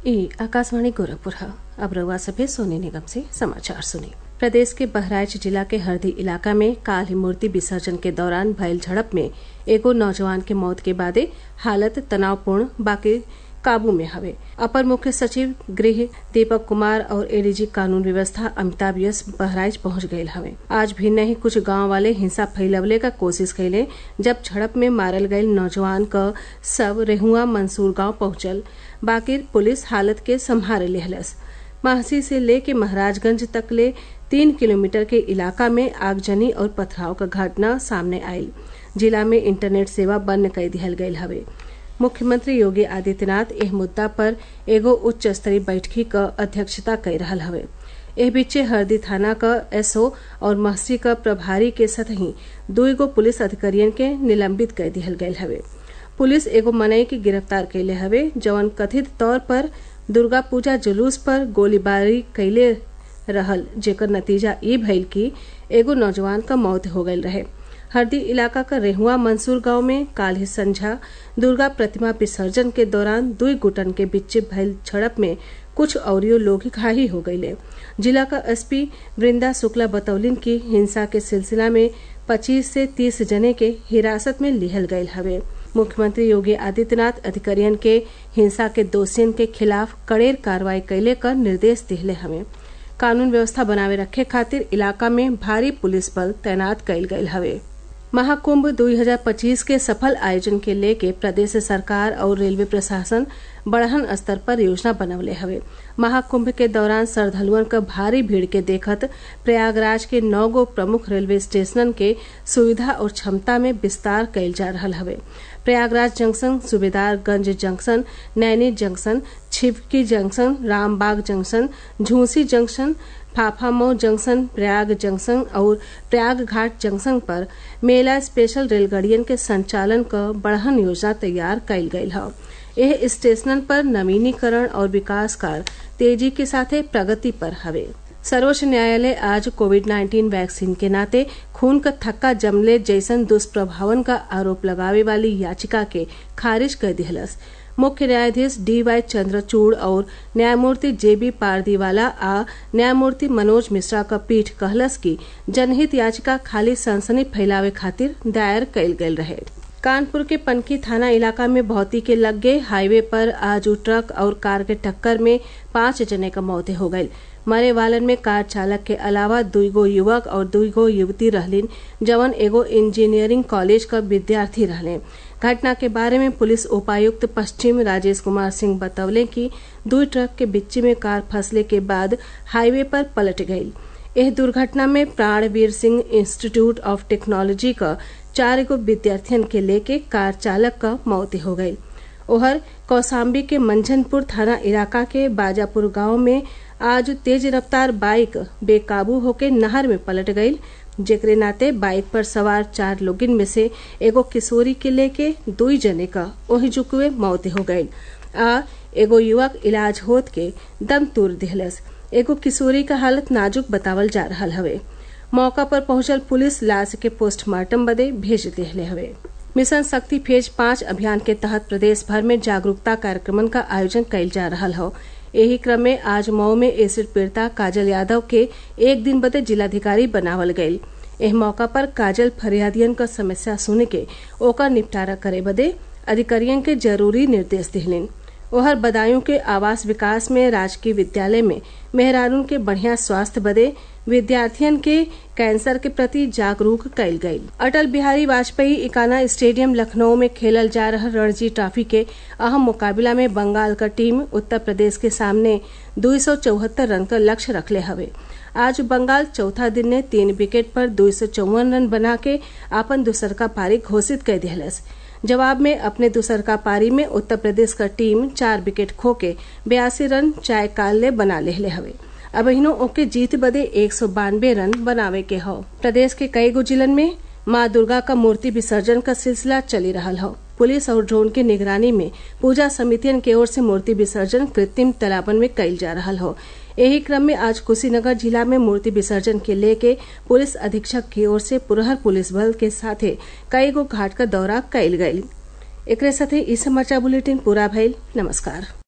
ये आकाशवाणी गोरखपुर है। अब रउआ सभे सोनी निगम से समाचार सुनी। प्रदेश के बहराइच जिला के हरदी इलाका में काल्हि मूर्ति विसर्जन के दौरान भयल झड़प में एगो नौजवान के मौत के बादे हालत तनावपूर्ण बाकी काबू में हवे। अपर मुख्य सचिव गृह दीपक कुमार और एडीजी कानून व्यवस्था अमिताभ यस बहराइच पहुंच गये हवे। आज भी नहीं कुछ गांव वाले हिंसा फैलवले का कोशिश कैले, जब झड़प में मारल गये नौजवान का शव रेहुआ मंसूर गांव पहुंचल। बाकी पुलिस हालत के संभाले लेहलस। महसी से लेके महाराजगंज तक ले 3 किलोमीटर के इलाका में आगजनी और पथराव का घटना सामने आयल। जिला में इंटरनेट सेवा बंद कर दिहल गयल हवे। मुख्यमंत्री योगी आदित्यनाथ एह मुद्दा पर एगो उच्च स्तरीय बैठकी क अध्यक्षता कर रहल हवे। एह बीचे हरदी थाना क एसओ और महसी क प्रभारी के सतही 2 पुलिस अधिकारियन के निलंबित कर दिहल गयल हवे। पुलिस एगो मनई के गिरफ्तार कैले हवे, जवन कथित तौर पर दुर्गा पूजा जुलूस पर गोलीबारी कैले रहल, जेकर नतीजा ई भइल कि एगो नौजवान का मौत हो गयल रहे। हरदी इलाका का रेहुआ मंसूर गांव में काल्हि संझा दुर्गा प्रतिमा विसर्जन के दौरान 2 गुटन के बीच भइल झड़प में कुछ औरियो लोग घायल हो गये। जिला का एसपी वृंदा शुक्ला बतौलिन की हिंसा के सिलसिला में 25 से 30 जने के हिरासत में लिहल गयल हवे। मुख्यमंत्री योगी आदित्यनाथ अधिकारियन के हिंसा के दोषियन के खिलाफ कड़ेर कार्रवाई कैले का निर्देश दिहले हवे। कानून व्यवस्था बनावे रखे खातिर इलाका में भारी पुलिस बल तैनात कैल गयल हवे। महाकुंभ 2025 के सफल आयोजन के लेके प्रदेश सरकार और रेलवे प्रशासन बड़हन स्तर पर योजना बनवले हवे। महाकुंभ के दौरान श्रद्धालुअन क भारी भीड़ के देखत प्रयागराज के 9 प्रमुख रेलवे स्टेशनन के सुविधा और क्षमता में विस्तार कैल जा रहल हवे। Prayagraj junction, Subedarganj junction, Naini junction, Chheoki junction, Rambagh junction, Jhusi junction, Phaphamau junction, Prayag junction और प्रयाग घाट जंक्शन पर मेला स्पेशल रेलगाड़ियन के संचालन क बड़हन योजना तैयार कैल गयल है। यह स्टेशनन पर नवीनीकरण और विकास कार्य तेजी के साथे प्रगति पर हवे। सर्वोच्च न्यायालय आज कोविड-19 वैक्सीन के नाते खून का थक्का जमले जैसन दुष्प्रभावन का आरोप लगावे वाली याचिका के खारिज कर दिहलस। मुख्य न्यायाधीश DY चंद्रचूड़ और न्यायमूर्ति JB पारदीवाला आ न्यायमूर्ति मनोज मिश्रा का पीठ कहलस की जनहित याचिका खाली सनसनी फैलावे खातिर दायर कैल गयल रहे। कानपुर के पनकी थाना इलाका में भौती के लगे हाईवे पर आज ट्रक और कार के टक्कर में 5 जने का मौत हो गयी। मरे वालन में कार चालक के अलावा 2 युवक और 2 युवती रहलिन, जवन एगो इंजीनियरिंग कॉलेज का विद्यार्थी रहले। घटना के बारे में पुलिस उपायुक्त पश्चिम राजेश कुमार सिंह बतौले कि 2 ट्रक के बीच में कार फंसले के बाद हाईवे पर पलट गयी। यह दुर्घटना में Pranveer Singh institute of technology का 4 विद्यार्थियन के लेके कार चालक का मौत हो गयी। ओहर कौसाम्बी के मंझनपुर थाना इलाका के बाजापुर गांव में आज तेज रफ्तार बाइक बेकाबू होके नहर में पलट गयी, जेकरे नाते बाइक पर सवार 4 लोगिन में से एगो किशोरी के लेके 2 जने का ओही जुकुए मौत हो गयी आ एगो युवक इलाज होत के दम तोड़ दिहलस। एगो किशोरी का हालत नाजुक बतावल जा रहल हवे। मौका पर पहुंचल पुलिस लाश के पोस्टमार्टम बदे भेज दिहले हवे। मिशन शक्ति फेज 5 अभियान के तहत प्रदेश भर में जागरूकता कार्यक्रमन का आयोजन कैल जा रहल हो। यही क्रम में आज मऊ में एसिड पीड़िता काजल यादव के 1 दिन बदे जिलाधिकारी बनावल गयी। एह मौका पर काजल फरियादियन का समस्या सुन के ओकर निपटारा करे बदे अधिकारियन के जरूरी निर्देश दिहलिन। ओहर बदायूं के आवास विकास में राजकीय विद्यालय में मेहरारून के बढ़िया स्वास्थ्य बदे विद्यार्थियन के कैंसर के प्रति जागरूक कैल गयी। अटल बिहारी वाजपेयी इकाना स्टेडियम लखनऊ में खेलल जा रहा रणजी ट्रॉफी के अहम मुकाबला में बंगाल का टीम उत्तर प्रदेश के सामने 274 रन का लक्ष्य रखले हवे। आज बंगाल चौथा दिन ने 3 विकेट पर 254 रन बना के अपन दूसरका पारी घोषित कर दिहलस। जवाब में अपने दूसरका पारी में उत्तर प्रदेश का टीम 4 विकेट खो के 82 रन चाय काले बना लेहले हवे। अब इनो ओके जीत बदे 192 रन बनावे के हो। प्रदेश के कई गो जिलन में माँ दुर्गा का मूर्ति विसर्जन का सिलसिला चली रहल हो। पुलिस और ड्रोन की निगरानी में पूजा समितियन की ओर से मूर्ति विसर्जन कृत्रिम तालाबन में कैल जा रहल हो। यही क्रम में आज कुशीनगर जिला में मूर्ति विसर्जन के लेके पुलिस अधीक्षक की ओर से पुरहर पुलिस बल के साथे कई गो घाट का दौरा कैल गयी। एकरे साथे ई समाचार बुलेटिन पूरा भइल। नमस्कार।